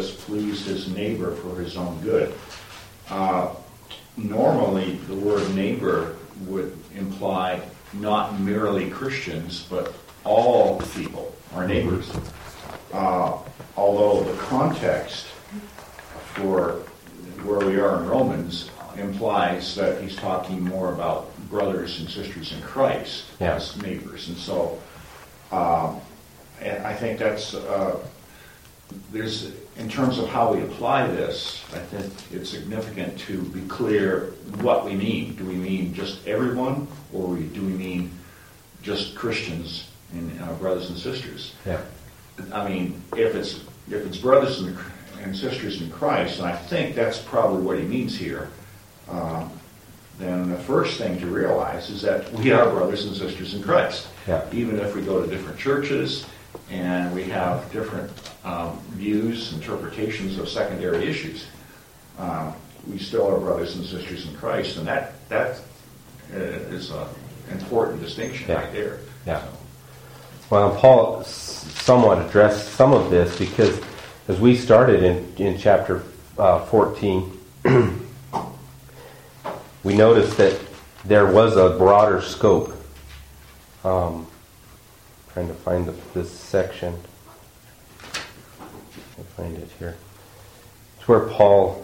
just please his neighbor for his own good. Normally, the word neighbor would imply not merely Christians, but all people are neighbors. Although the context for where we are in Romans implies that he's talking more about brothers and sisters in Christ as neighbors. And so and I think that's, there's, in terms of how we apply this, I think it's significant to be clear what we mean. Do we mean just everyone, or do we mean just Christians and brothers and sisters? Yeah. I mean, if it's brothers and sisters in Christ, and I think that's probably what he means here, then the first thing to realize is that we are brothers and sisters in Christ. Yeah. Even if we go to different churches and we have different views, interpretations of secondary issues, we still are brothers and sisters in Christ, and that is an important distinction right there. Yeah. So. Well, Paul somewhat addressed some of this because as we started in chapter 14, we noticed that there was a broader scope. Trying to find this section. I'll find it here. It's where Paul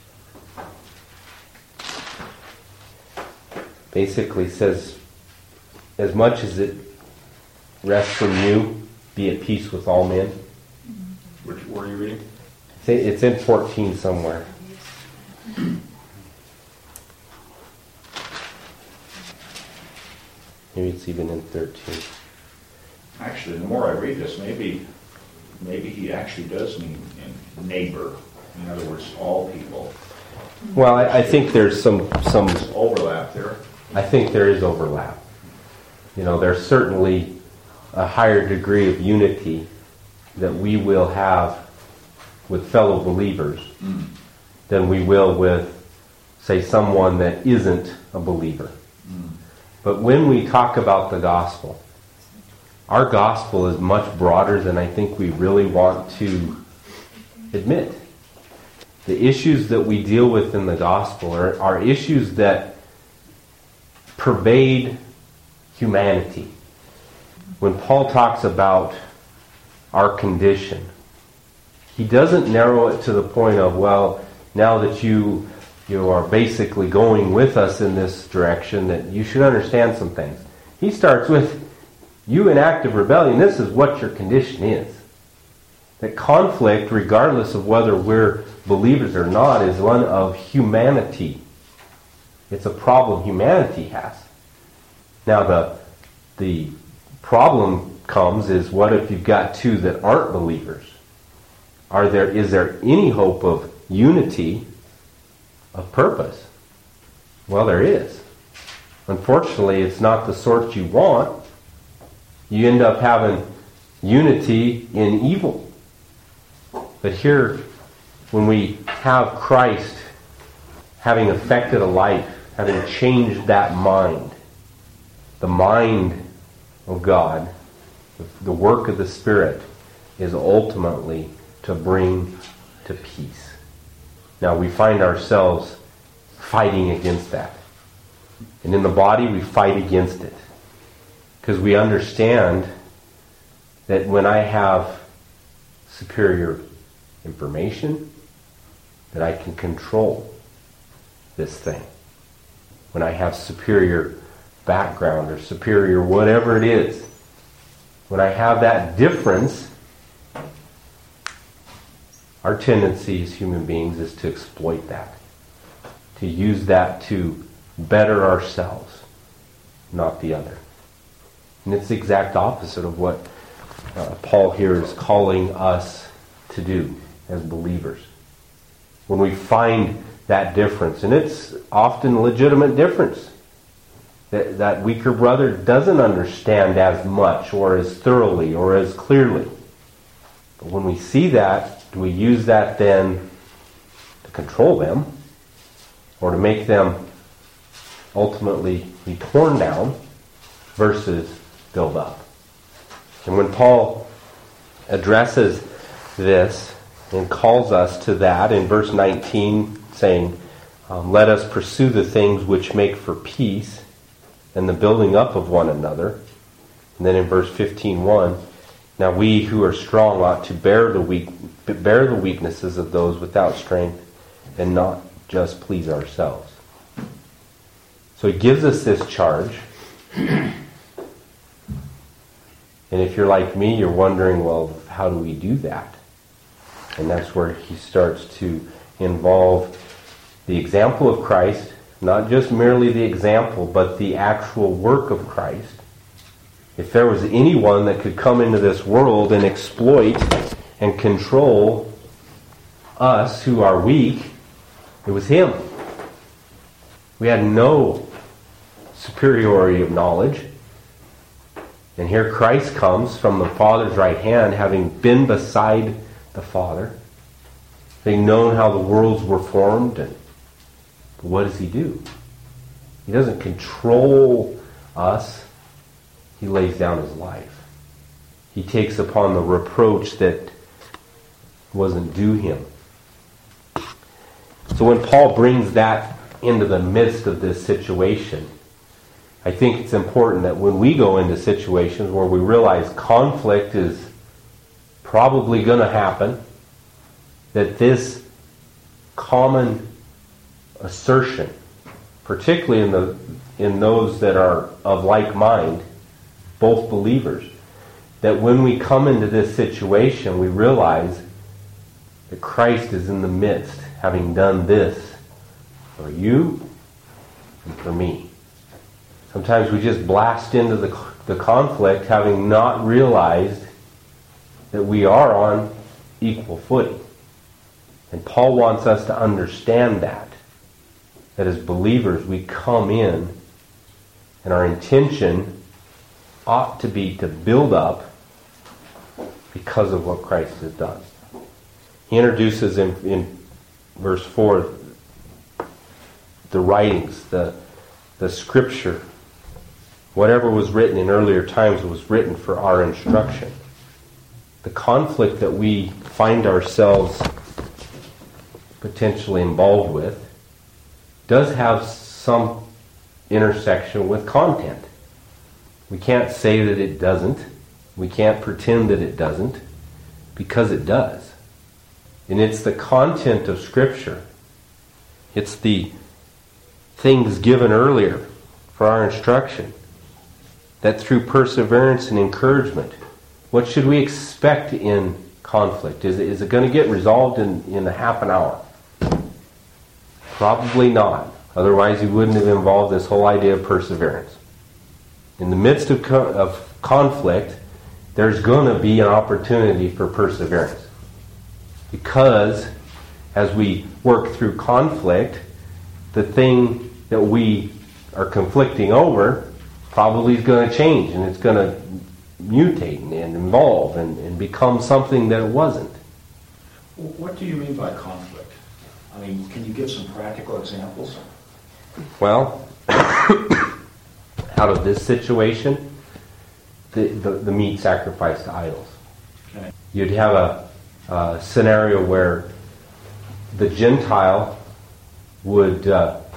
basically says, as much as it rests from you, be at peace with all men. Which were you reading? It's in 14 somewhere. Maybe it's even in 13. Actually, the more I read this, maybe he actually does mean neighbor. In other words, all people. Well, I think there's some overlap there. I think there is overlap. You know, there's certainly a higher degree of unity that we will have with fellow believers than we will with, say, someone that isn't a believer. But when we talk about the gospel, our gospel is much broader than I think we really want to admit. The issues that we deal with in the gospel are issues that pervade humanity. When Paul talks about our condition, he doesn't narrow it to the point of, well, now that you are basically going with us in this direction, that you should understand some things. He starts with, you in active rebellion, this is what your condition is. That conflict, regardless of whether we're believers or not, is one of humanity. It's a problem humanity has. Now the problem comes is, what if you've got two that aren't believers? Is there any hope of unity of purpose? Well, there is. Unfortunately, it's not the sort you want. You end up having unity in evil. But here, when we have Christ having affected a life, having changed that mind, the mind of God, the work of the Spirit is ultimately to bring to peace. Now, we find ourselves fighting against that. And in the body, we fight against it. Because we understand that when I have superior information, that I can control this thing. When I have superior background or superior whatever it is, when I have that difference, our tendency as human beings is to exploit that, to use that to better ourselves, not the other. And it's the exact opposite of what Paul here is calling us to do as believers. When we find that difference, and it's often a legitimate difference, that weaker brother doesn't understand as much or as thoroughly or as clearly. But when we see that, do we use that then to control them or to make them ultimately be torn down versus build up? And when Paul addresses this, and calls us to that in verse 19, saying, let us pursue the things which make for peace and the building up of one another. And then in verse 15:1, now we who are strong ought to bear the weaknesses of those without strength and not just please ourselves. So he gives us this charge. And if you're like me, you're wondering, well, how do we do that? And that's where he starts to involve the example of Christ, not just merely the example, but the actual work of Christ. If there was anyone that could come into this world and exploit and control us who are weak, it was him. We had no superiority of knowledge. And here Christ comes from the Father's right hand, having been beside the Father, having known how the worlds were formed. And what does he do? He doesn't control us. He lays down his life. He takes upon the reproach that wasn't due him. So when Paul brings that into the midst of this situation, I think it's important that when we go into situations where we realize conflict is probably going to happen, that this common assertion, particularly in those that are of like mind, both believers, that when we come into this situation, we realize that Christ is in the midst, having done this for you and for me. Sometimes we just blast into the conflict, having not realized that we are on equal footing. And Paul wants us to understand that as believers we come in, and our intention ought to be to build up because of what Christ has done. He introduces in verse 4 the writings, the scripture. Whatever was written in earlier times was written for our instruction. The conflict that we find ourselves potentially involved with does have some intersection with content. We can't say that it doesn't. We can't pretend that it doesn't, because it does. And it's the content of Scripture. It's the things given earlier for our instruction, that through perseverance and encouragement, what should we expect in conflict? Is it going to get resolved in a half an hour? Probably not. Otherwise, he wouldn't have involved this whole idea of perseverance. In the midst of conflict, there's going to be an opportunity for perseverance. Because as we work through conflict, the thing that we are conflicting over probably is going to change, and it's going to mutate and evolve and become something that it wasn't. What do you mean by conflict? I mean, can you give some practical examples? Well, out of this situation, the meat sacrificed to idols. Okay. You'd have a scenario where the Gentile would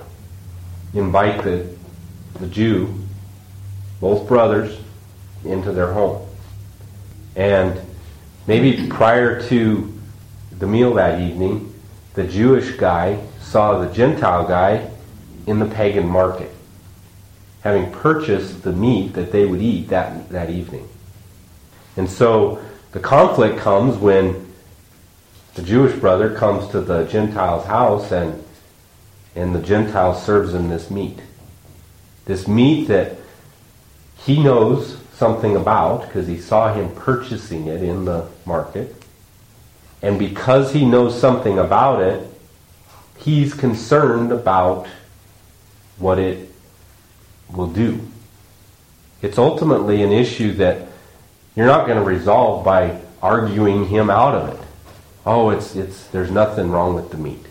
invite the Jew, both brothers, into their home. And maybe prior to the meal that evening, the Jewish guy saw the Gentile guy in the pagan market, having purchased the meat that they would eat that evening. And so the conflict comes when the Jewish brother comes to the Gentile's house and the Gentile serves him this meat. This meat that he knows something about because he saw him purchasing it in the market. And because he knows something about it, he's concerned about what it will do. It's ultimately an issue that you're not going to resolve by arguing him out of it. Oh, there's nothing wrong with the meat.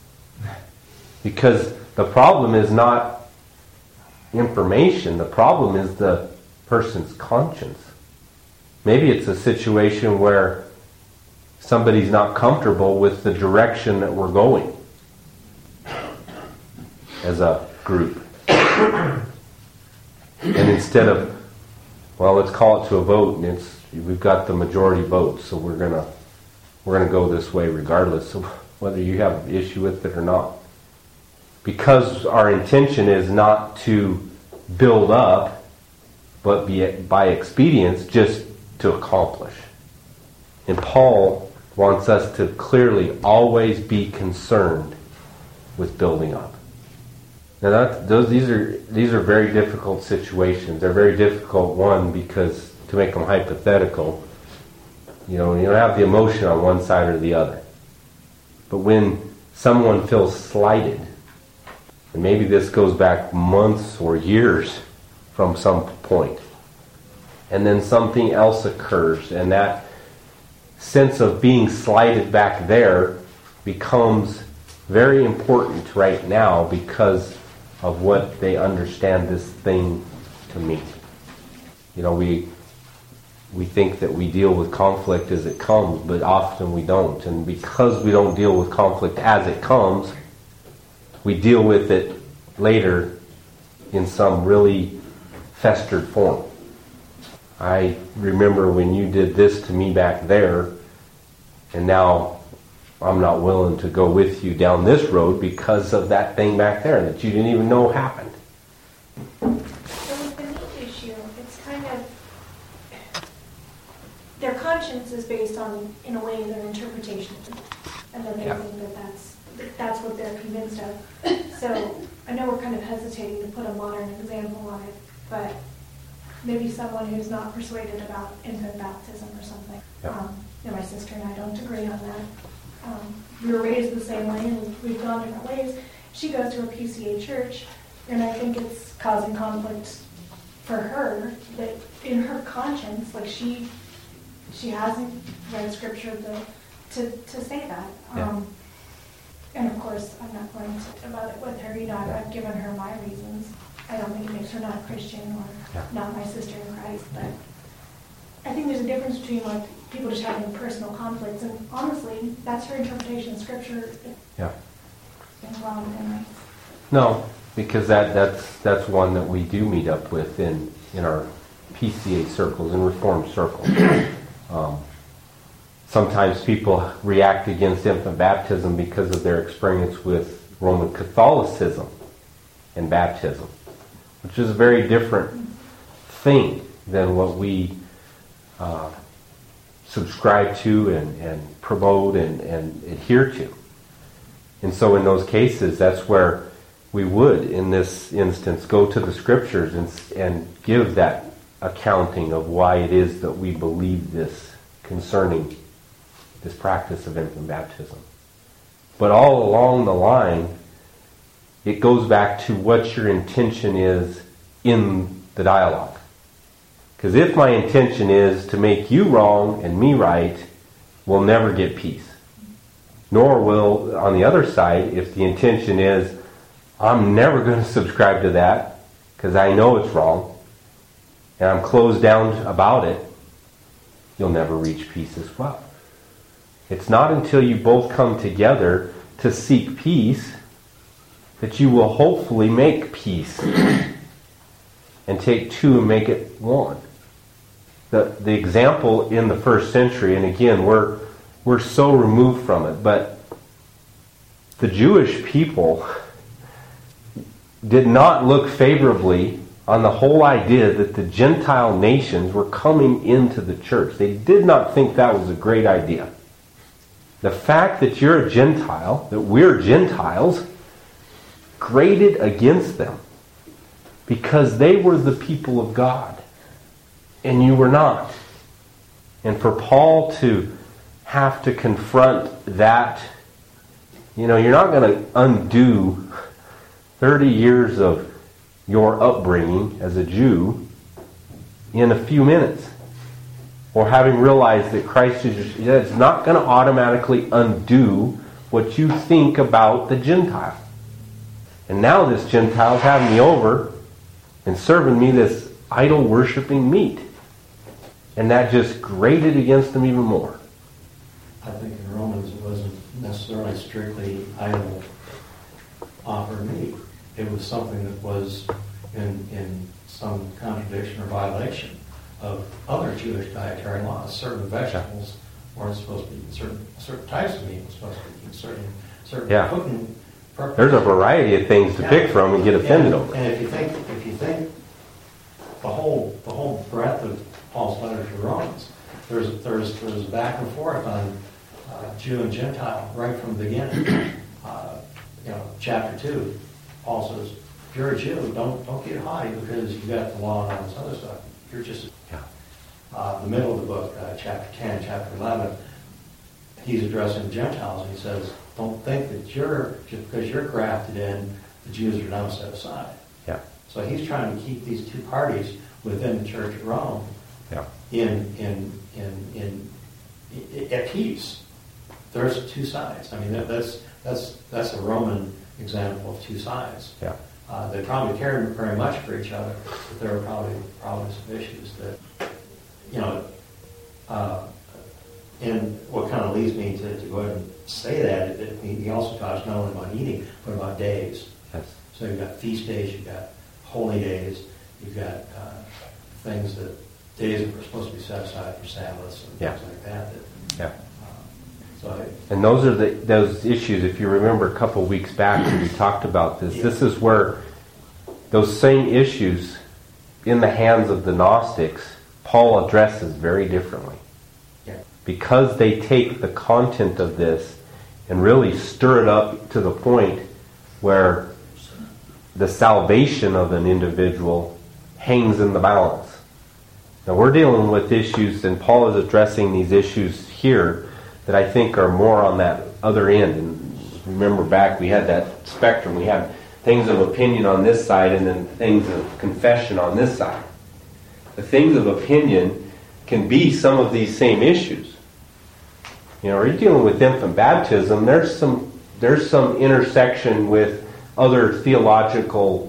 Because the problem is not information. The problem is the person's conscience. Maybe it's a situation where somebody's not comfortable with the direction that we're going as a group. And instead of, well, let's call it to a vote, and we've got the majority vote, so we're gonna go this way regardless of whether you have an issue with it or not. Because our intention is not to build up, but by expedience, just to accomplish. And Paul wants us to clearly always be concerned with building up. Now these are very difficult situations. They're very difficult, one, because to make them hypothetical, you don't have the emotion on one side or the other. But when someone feels slighted, and maybe this goes back months or years from some point, and then something else occurs, and that sense of being slighted back there becomes very important right now because of what they understand this thing to mean. We think that we deal with conflict as it comes, but often we don't. And because we don't deal with conflict as it comes, we deal with it later in some really festered form. I remember when you did this to me back there, and now I'm not willing to go with you down this road because of that thing back there that you didn't even know happened. So with the meat issue, it's kind of, their conscience is based on, in a way, their interpretation. And then they think that that's what they're convinced of. So I know we're kind of hesitating to put a modern example on it, but maybe someone who's not persuaded about infant baptism or something. My sister and I don't agree on that. We were raised the same way and we've gone different ways. She goes to a PCA church, and I think it's causing conflict for her that in her conscience, like she hasn't read scripture to say that. And of course, I'm not going to about it with her. I've given her my reasons. I don't think it makes her not a Christian or not my sister in Christ, but I think there's a difference between people just having personal conflicts, and honestly, that's her interpretation of scripture. Yeah. Wrong and right. No, because that's one that we do meet up with in our PCA circles and Reformed circles. Sometimes people react against infant baptism because of their experience with Roman Catholicism and baptism, which is a very different thing than what we subscribe to and promote and adhere to. And so in those cases, that's where we would, in this instance, go to the scriptures and give that accounting of why it is that we believe this concerning this practice of infant baptism. But all along the line, it goes back to what your intention is in the dialogue. Because if my intention is to make you wrong and me right, we'll never get peace. Nor will, on the other side, if the intention is, I'm never going to subscribe to that because I know it's wrong and I'm closed down about it, you'll never reach peace as well. It's not until you both come together to seek peace that you will hopefully make peace and take two and make it one. The example in the first century, and again, we're so removed from it, but the Jewish people did not look favorably on the whole idea that the Gentile nations were coming into the church. They did not think that was a great idea. The fact that you're a Gentile, that we're Gentiles, grated against them because they were the people of God and you were not. And for Paul to have to confront that, you're not going to undo 30 years of your upbringing as a Jew in a few minutes. Or having realized that Christ is not going to automatically undo what you think about the Gentile. And now this Gentile's having me over and serving me this idol-worshipping meat. And that just grated against them even more. I think in Romans it wasn't necessarily strictly idol offer meat. It was something that was in some contradiction or violation of other Jewish dietary laws. Certain vegetables weren't supposed to be eaten. Certain types of meat were supposed to be eaten. Certain cooking purposes. There's a variety of things to pick from and get offended over. And if you think the whole breadth of Paul's letter to Romans, there's back and forth on Jew and Gentile right from the beginning. Chapter 2, Paul says, if you're a Jew, don't get haughty because you got the law and all this other stuff. You're just the middle of the book, chapter 10, chapter 11. He's addressing Gentiles, and he says, don't think that just because you're grafted in, the Jews are now set aside. Yeah. So he's trying to keep these two parties within the Church of Rome at peace. There's two sides. I mean, that's a Roman example of two sides. Yeah. They probably cared very much for each other, but there were probably some issues that, and what kind of leads me to go ahead and say that he also talks not only about eating, but about days. Yes. So you've got feast days, you've got holy days, you've got days that were supposed to be set aside for Sabbaths and things like that. And those are those issues, if you remember a couple of weeks back when we talked about this, this is where those same issues in the hands of the Gnostics, Paul addresses very differently. Yeah. Because they take the content of this and really stir it up to the point where the salvation of an individual hangs in the balance. Now we're dealing with issues, and Paul is addressing these issues here that I think are more on that other end. And remember back, we had that spectrum. We had things of opinion on this side and then things of confession on this side. The things of opinion can be some of these same issues. Are you dealing with infant baptism? There's some intersection with other theological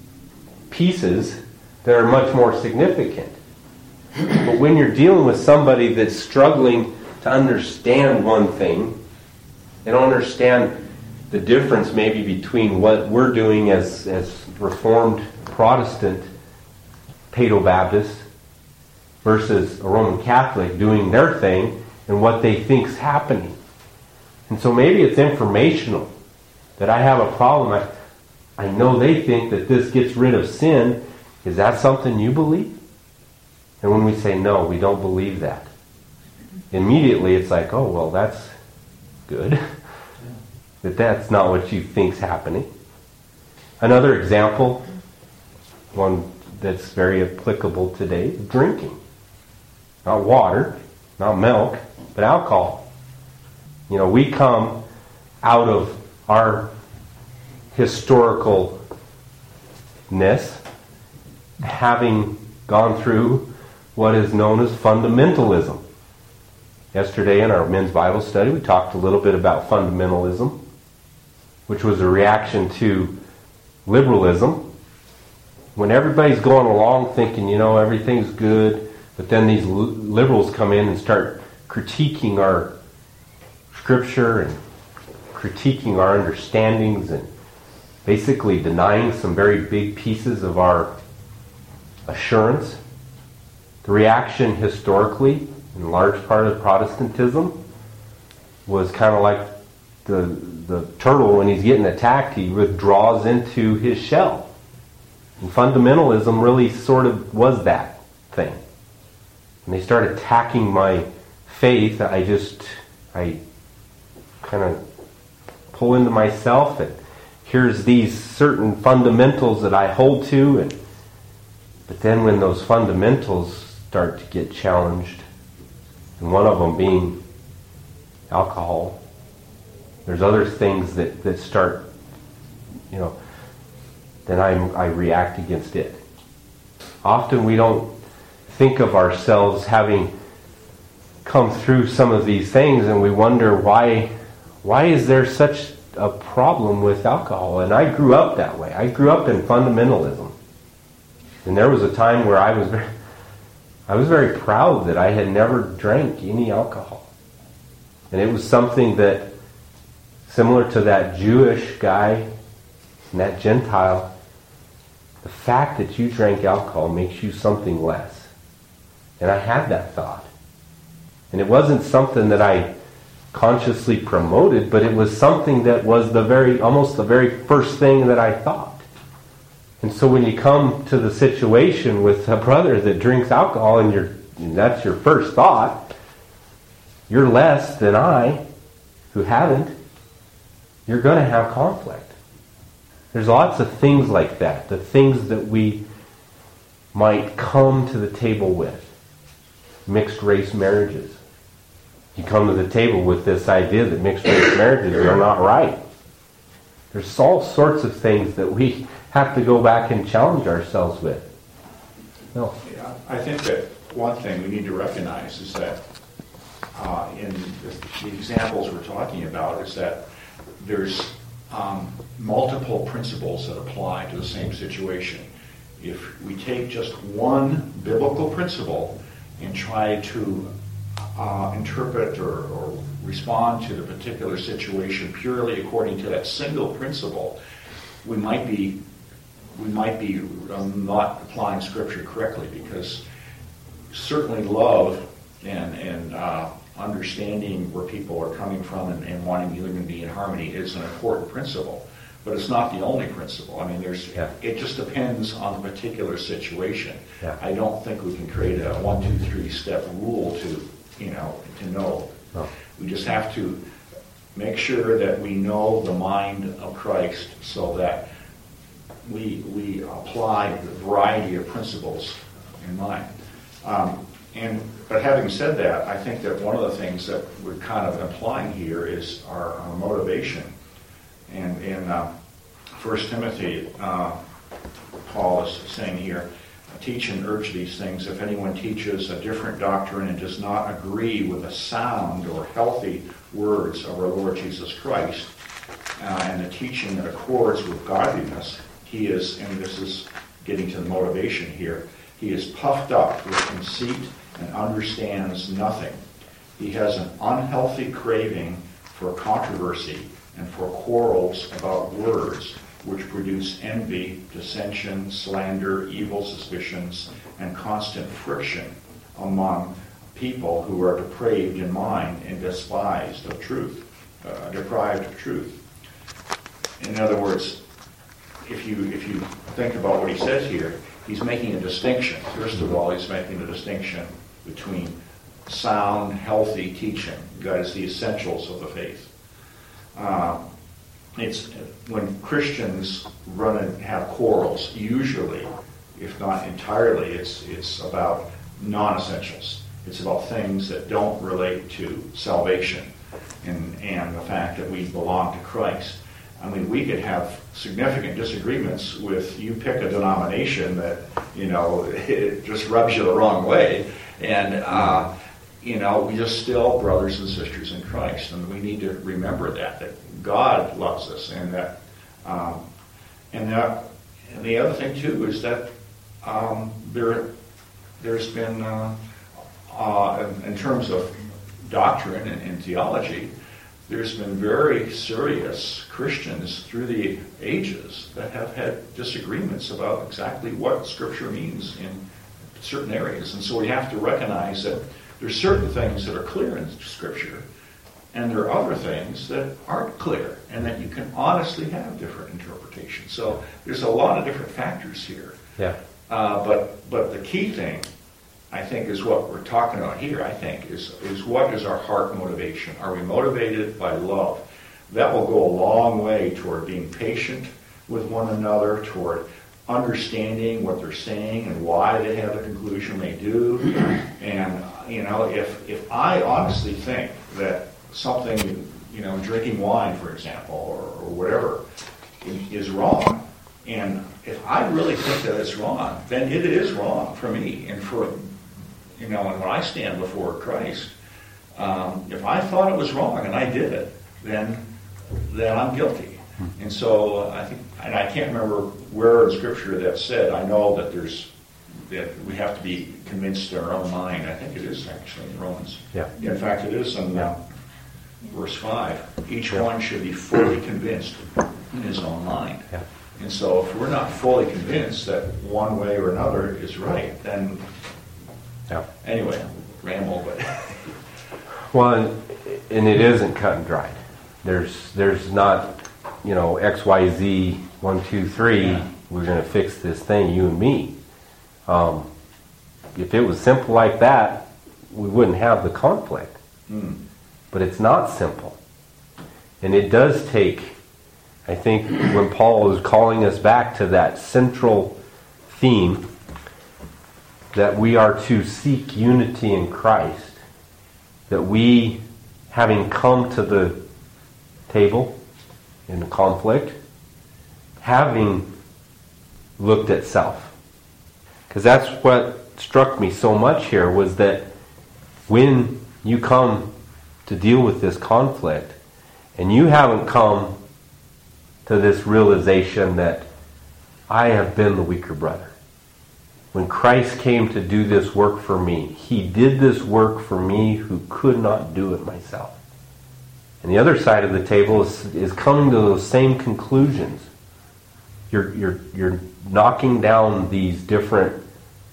pieces that are much more significant. But when you're dealing with somebody that's struggling to understand one thing, they don't understand the difference maybe between what we're doing as Reformed Protestant Paedo-Baptists versus a Roman Catholic doing their thing and what they think's happening. And so maybe it's informational that I have a problem. I know they think that this gets rid of sin. Is that something you believe? And when we say no, we don't believe that, immediately it's like, oh, well, that's good. That's not what you think's happening. Another example, one that's very applicable today, is drinking. Not water, not milk, but alcohol. We come out of our historicalness having gone through what is known as fundamentalism. Yesterday in our men's Bible study, we talked a little bit about fundamentalism, which was a reaction to liberalism. When everybody's going along thinking, everything's good, but then these liberals come in and start critiquing our scripture and critiquing our understandings and basically denying some very big pieces of our assurance. The reaction historically, in large part of Protestantism, was kind of like the turtle when he's getting attacked, he withdraws into his shell. And fundamentalism really sort of was that thing. When they start attacking my faith, I kind of pull into myself, and here's these certain fundamentals that I hold to, but then when those fundamentals start to get challenged, and one of them being alcohol, there's other things that start, then I react against it. Often we don't think of ourselves having come through some of these things, and we wonder why is there such a problem with alcohol? And I grew up that way. I grew up in fundamentalism. And there was a time where I was very proud that I had never drank any alcohol. And it was something that, similar to that Jewish guy and that Gentile, the fact that you drank alcohol makes you something less. And I had that thought. And it wasn't something that I consciously promoted, but it was something that was almost the very first thing that I thought. And so when you come to the situation with a brother that drinks alcohol and that's your first thought, you're less than I, who haven't, you're going to have conflict. There's lots of things like that, the things that we might come to the table with. Mixed race marriages. You come to the table with this idea that mixed race marriages are not right. There's all sorts of things that we have to go back and challenge ourselves with. No. Yeah, I think that one thing we need to recognize is that in the examples we're talking about is that there's multiple principles that apply to the same situation. If we take just one biblical principle and try to interpret or respond to the particular situation purely according to that single principle, we might be not applying Scripture correctly, because certainly love and understanding where people are coming from and wanting to live and be in harmony is an important principle, but it's not the only principle. I mean, it just depends on the particular situation. Yeah. I don't think we can create a 1, 2, 3 step rule to know. No. We just have to make sure that we know the mind of Christ so that we apply the variety of principles in mind. But having said that, I think that one of the things that we're kind of implying here is our motivation. And in 1 Timothy, Paul is saying here, teach and urge these things. If anyone teaches a different doctrine and does not agree with the sound or healthy words of our Lord Jesus Christ, and the teaching that accords with godliness, he is, and this is getting to the motivation here, he is puffed up with conceit and understands nothing. He has an unhealthy craving for controversy and for quarrels about words, which produce envy, dissension, slander, evil suspicions, and constant friction among people who are depraved in mind and deprived of truth. In other words, if you think about what he says here, he's making a distinction. First of all, he's making a distinction between sound, healthy teaching. That is the essentials of the faith. It's when Christians run and have quarrels, usually, if not entirely, it's about non-essentials. It's about things that don't relate to salvation and the fact that we belong to Christ. I mean, we could have significant disagreements with, you pick a denomination that, it just rubs you the wrong way, and, we're just still brothers and sisters in Christ, and we need to remember that God loves us, and the other thing too is that there's been, in terms of doctrine and theology, there's been very serious Christians through the ages that have had disagreements about exactly what Scripture means in certain areas. And so we have to recognize that there's certain things that are clear in Scripture, and there are other things that aren't clear, and that you can honestly have different interpretations. So there's a lot of different factors here. Yeah. But the key thing, I think, is what we're talking about here, I think, is what is our heart motivation? Are we motivated by love? That will go a long way toward being patient with one another, toward understanding what they're saying and why they have the conclusion they do. And, if I honestly think that something, drinking wine, for example, or whatever, is wrong, and if I really think that it's wrong, then it is wrong for me. And and when I stand before Christ, if I thought it was wrong and I did it, then I'm guilty. And so I think, and I can't remember where in Scripture that's said. I know that that we have to be convinced in our own mind. I think it is actually in Romans. Yeah. In fact, it is in verse 5, each one should be fully convinced in his own mind. Yeah. And so if we're not fully convinced that one way or another is right, then anyway, ramble, but Well, and it isn't cut and dried. There's not, X, Y, Z, 1, 2, 3. We're going to fix this thing, you and me. If it was simple like that, we wouldn't have the conflict. But it's not simple, and it does take. I think when Paul is calling us back to that central theme that we are to seek unity in Christ, that we, having come to the table in the conflict, having looked at self. Because that's what struck me so much here, was that when you come to deal with this conflict and you haven't come to this realization that I have been the weaker brother. When Christ came to do this work for me, He did this work for me who could not do it myself. And the other side of the table is coming to those same conclusions. You're knocking down these differences.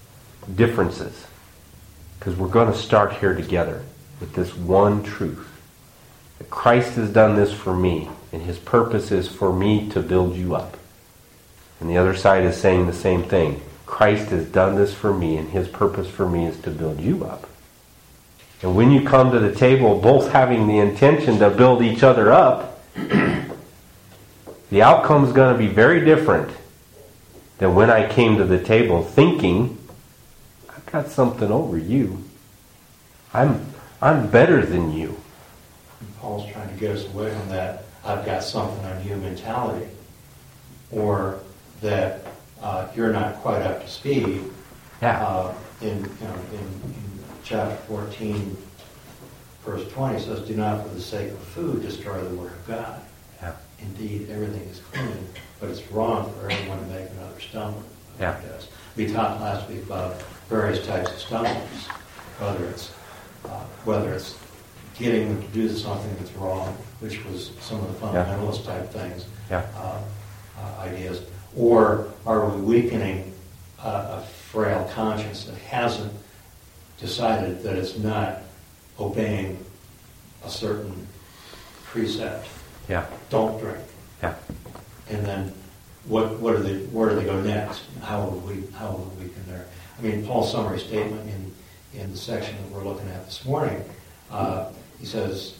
Because we're going to start here together with this one truth. That Christ has done this for me, and His purpose is for me to build you up. And the other side is saying the same thing. Christ has done this for me, and His purpose for me is to build you up. And when you come to the table, both having the intention to build each other up, the outcome is going to be very different than when I came to the table thinking, I've got something over you. I'm better than you. And Paul's trying to get us away from that I've got something on you mentality, or that you're not quite up to speed. Yeah. In chapter 14, verse 20, it says, "Do not for the sake of food destroy the word of God. Yeah. Indeed, everything is clean, but it's wrong for everyone to make another stumble." Yeah. We talked last week about various types of stumbles, whether it's getting them to do something that's wrong, which was some of the fundamentalist type things, ideas, or are we weakening a frail conscience that hasn't decided that it's not obeying a certain precept? Yeah. Don't drink. Yeah. And then where do they go next? How will we weaken there? I mean, Paul's summary statement in the section that we're looking at this morning, he says,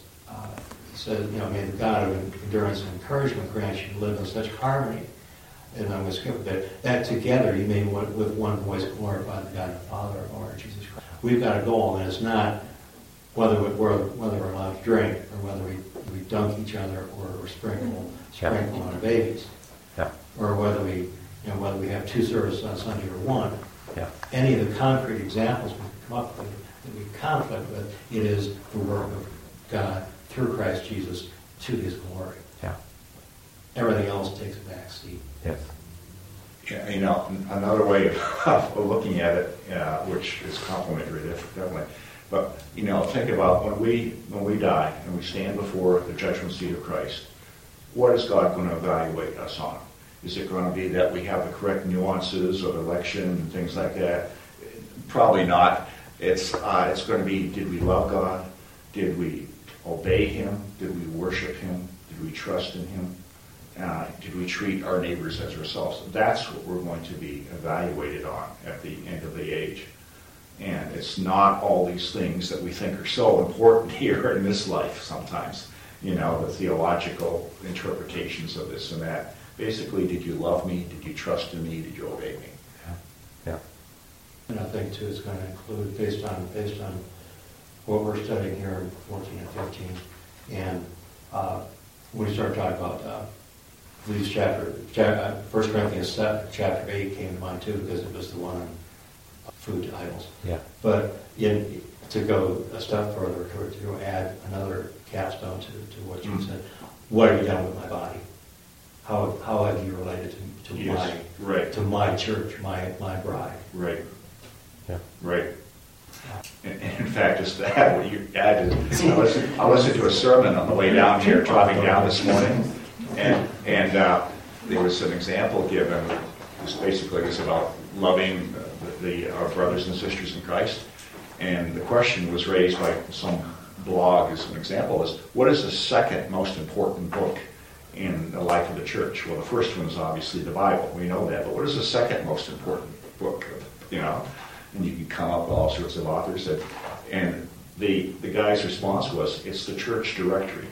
may the God of endurance and encouragement grant you to live in such harmony. And I'm going to skip a bit. That together you may with one voice glorify the God and Father of our Lord Jesus Christ. We've got a goal, and it's not whether we're allowed to drink, or whether we dunk each other, or sprinkle on our babies, or whether we have two services on Sunday or one. Yeah. Any of the concrete examples we come up with that we conflict with, it is the work of God through Christ Jesus to His glory. Yeah. Everything else takes a back seat. Yes. Yeah, another way of looking at it, which is complementary, definitely. But think about when we die and we stand before the judgment seat of Christ. What is God going to evaluate us on? Is it going to be that we have the correct nuances of election and things like that? Probably not. It's going to be, did we love God? Did we obey Him? Did we worship Him? Did we trust in Him? Did we treat our neighbors as ourselves? That's what we're going to be evaluated on at the end of the age. And it's not all these things that we think are so important here in this life sometimes. The theological interpretations of this and that. Basically, did you love me? Did you trust in me? Did you obey me? Yeah. And I think too, it's going to include based on what we're studying here in 14 and 15, and when we start talking about these 1 Corinthians 7, chapter 8 came to mind too, because it was the one on food to idols. Yeah. But to go a step further, to add another capstone to what you said, what have you done with my body? How have you related to my church, my bride? Right. Yeah. Right. In fact, just to add what you added, I listened to a sermon on the way down here, driving down this morning, and there was an example given. It's basically about loving our brothers and sisters in Christ, and the question was raised by some blog as an example is, what is the second most important book in the life of the church? Well, the first one is obviously the Bible. We know that, but what is the second most important book? And you can come up with all sorts of authors. And the guy's response was, it's the church directory.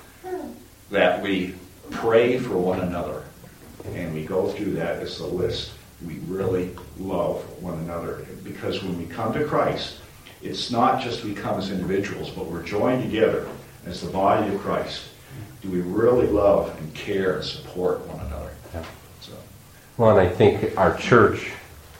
That we pray for one another. And we go through that as a list. We really love one another. Because when we come to Christ, it's not just we come as individuals, but we're joined together as the body of Christ. Do we really love and care and support one another? Yeah. So. Well, and I think our church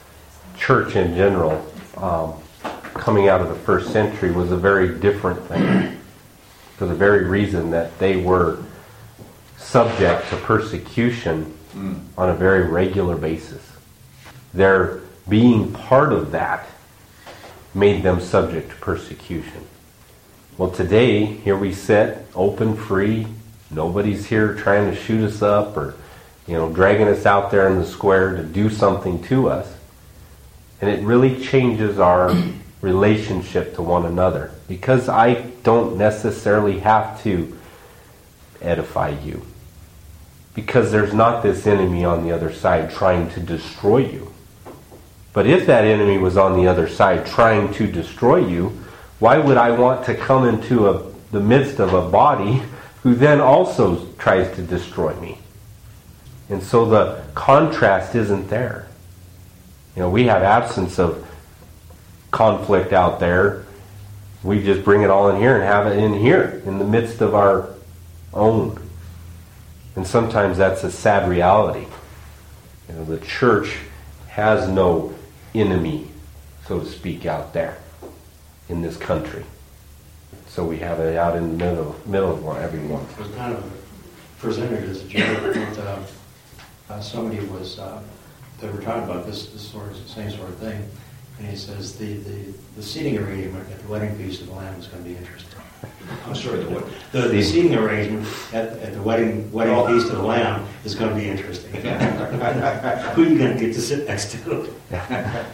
in general, coming out of the first century, was a very different thing for the very reason that they were subject to persecution on a very regular basis. Their being part of that made them subject to persecution. Well, today, here we sit, open, free. Nobody's here trying to shoot us up or, dragging us out there in the square to do something to us. And it really changes our relationship to one another. Because I don't necessarily have to edify you. Because there's not this enemy on the other side trying to destroy you. But if that enemy was on the other side trying to destroy you, why would I want to come into the midst of a body who then also tries to destroy me? And so the contrast isn't there. We have absence of conflict out there. We just bring it all in here and have it in here, in the midst of our own. And sometimes that's a sad reality. The church has no enemy, so to speak, out there in this country. So we have it out in the middle of everyone. It was kind of presented as a joke that somebody was, they were talking about this sort of same sort of thing, and he says the seating arrangement at the wedding feast of the Lamb is going to be interesting. I'm sorry, the seating arrangement at the wedding feast of the Lamb is going to be interesting. Who are you going to get to sit next to? Yeah.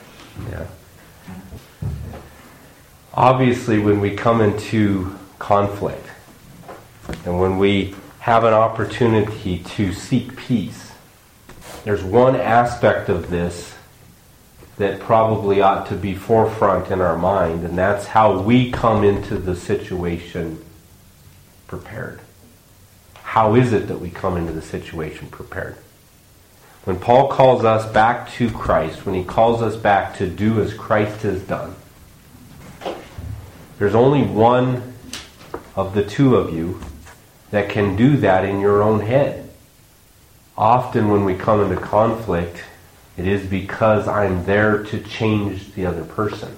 Obviously, when we come into conflict and when we have an opportunity to seek peace, there's one aspect of this that probably ought to be forefront in our mind, and that's how we come into the situation prepared. How is it that we come into the situation prepared? When Paul calls us back to Christ, when he calls us back to do as Christ has done, there's only one of the two of you that can do that in your own head. Often when we come into conflict, it is because I'm there to change the other person.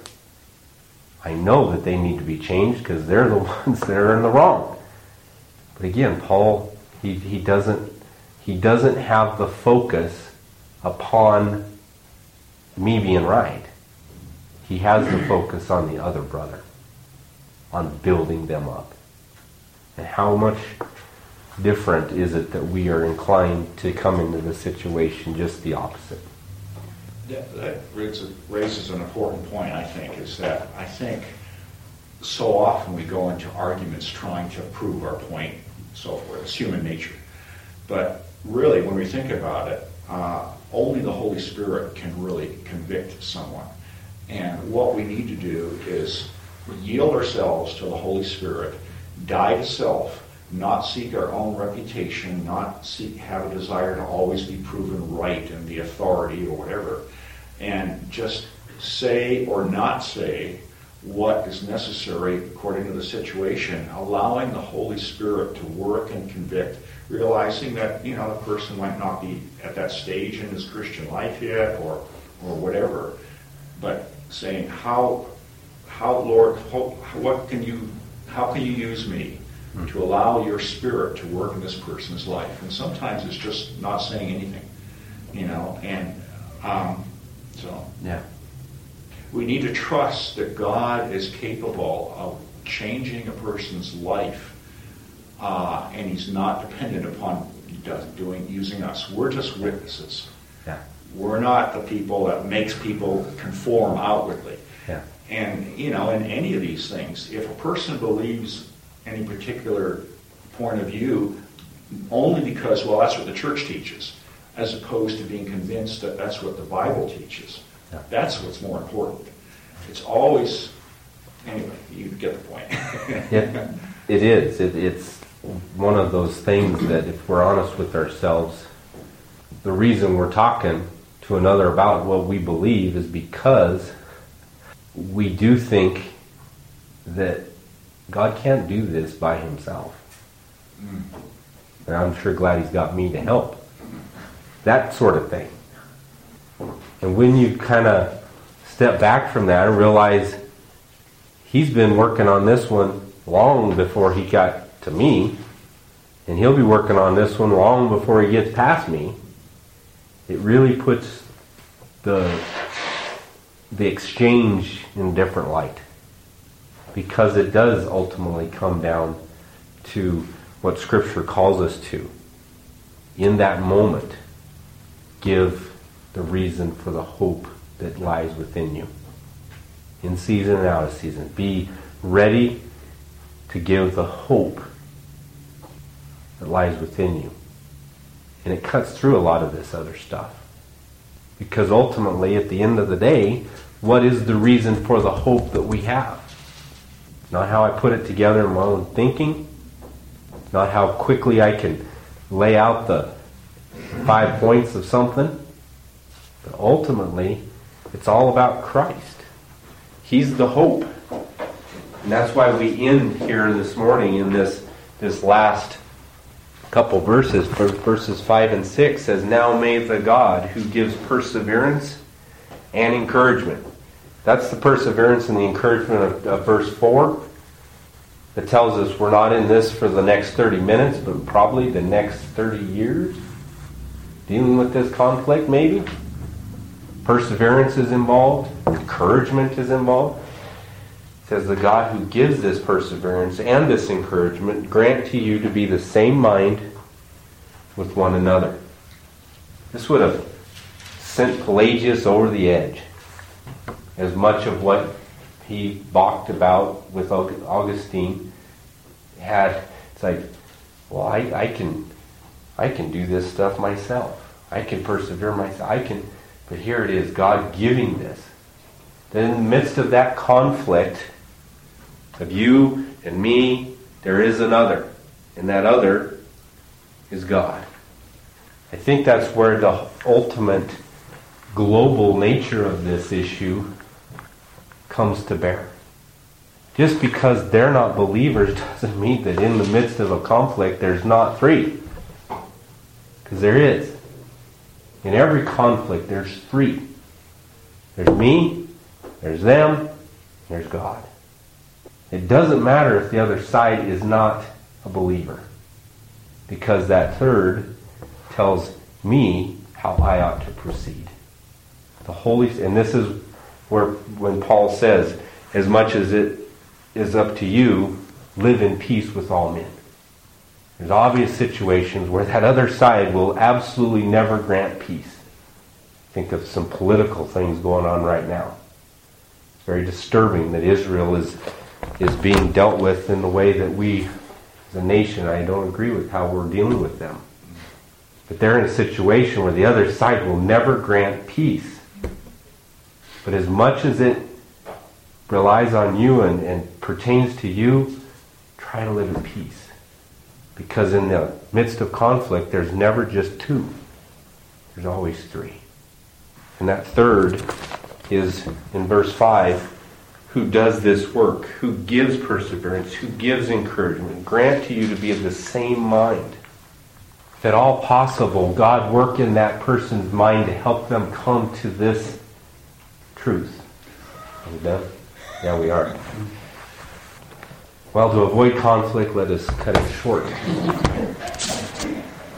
I know that they need to be changed because they're the ones that are in the wrong. But again, Paul, he doesn't have the focus upon me being right. He has the focus on the other brother, on building them up. And how much different is it that we are inclined to come into the situation just the opposite? That raises an important point, I think, is that I think so often we go into arguments trying to prove our point, so forth. It's human nature. But really, when we think about it, only the Holy Spirit can really convict someone. And what we need to do is yield ourselves to the Holy Spirit, die to self, not seek our own reputation, not have a desire to always be proven right in the authority or whatever, and just say or not say what is necessary according to the situation, allowing the Holy Spirit to work and convict, realizing that the person might not be at that stage in his Christian life yet or whatever, but saying, how Lord, how can you use me to allow your Spirit to work in this person's life? And sometimes it's just not saying anything, So. Yeah. We need to trust that God is capable of changing a person's life, and He's not dependent upon using us. We're just witnesses. Yeah. We're not the people that makes people conform outwardly. Yeah. And, in any of these things, if a person believes any particular point of view only because, well, that's what the church teaches, as opposed to being convinced that that's what the Bible teaches, that's what's more important. It's always, anyway, you get the point. It is. It's one of those things that if we're honest with ourselves, the reason we're talking to another about what we believe is because we do think that God can't do this by Himself. And I'm sure glad He's got me to help. That sort of thing. And when you kind of step back from that and realize He's been working on this one long before He got to me, and He'll be working on this one long before He gets past me, it really puts the exchange in a different light. Because it does ultimately come down to what Scripture calls us to. In that moment, give the reason for the hope that lies within you. In season and out of season. Be ready to give the hope that lies within you. And it cuts through a lot of this other stuff. Because ultimately, at the end of the day, what is the reason for the hope that we have? Not how I put it together in my own thinking. Not how quickly I can lay out the 5 points of something. But ultimately, it's all about Christ. He's the hope. And that's why we end here this morning in this last couple verses. Verses 5 and 6 says, "Now may the God who gives perseverance and encouragement." That's the perseverance and the encouragement of verse 4. That tells us we're not in this for the next 30 minutes, but probably the next 30 years. Dealing with this conflict, maybe. Perseverance is involved. Encouragement is involved. It says, "The God who gives this perseverance and this encouragement grant to you to be the same mind with one another." This would have sent Pelagius over the edge. As much of what he balked about with Augustine had, it's like, well, I can do this stuff myself. I can persevere myself. But here it is, God giving this. Then in the midst of that conflict of you and me, there is another. And that other is God. I think that's where the ultimate global nature of this issue comes to bear. Just because they're not believers doesn't mean that in the midst of a conflict there's not three. Because there is. In every conflict there's three. There's me, there's them, there's God. It doesn't matter if the other side is not a believer. Because that third tells me how I ought to proceed. And this is where when Paul says, as much as it is up to you, live in peace with all men. There's obvious situations where that other side will absolutely never grant peace. Think of some political things going on right now. It's very disturbing that Israel is being dealt with in the way that we, as a nation, I don't agree with how we're dealing with them. But they're in a situation where the other side will never grant peace. But as much as it relies on you and pertains to you, try to live in peace. Because in the midst of conflict, there's never just two. There's always three. And that third is in verse 5, who does this work, who gives perseverance, who gives encouragement, grant to you to be of the same mind. If at all possible, God work in that person's mind to help them come to this truth. Are we done? Yeah, we are. Well, to avoid conflict, let us cut it short.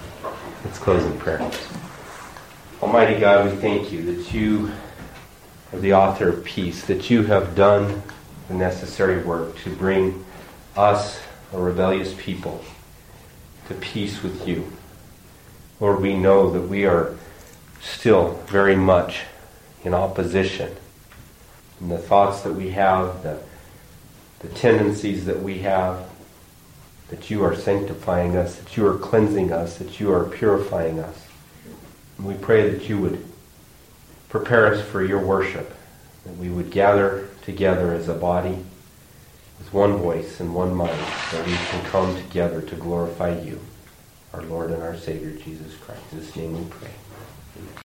Let's close in prayer. Almighty God, we thank you that you or the author of peace, that you have done the necessary work to bring us, a rebellious people, to peace with you. Lord, we know that we are still very much in opposition. And the thoughts that we have, the tendencies that we have, that you are sanctifying us, that you are cleansing us, that you are purifying us. And we pray that you would prepare us for your worship, that we would gather together as a body with one voice and one mind, that we can come together to glorify you, our Lord and our Savior, Jesus Christ. In his name we pray.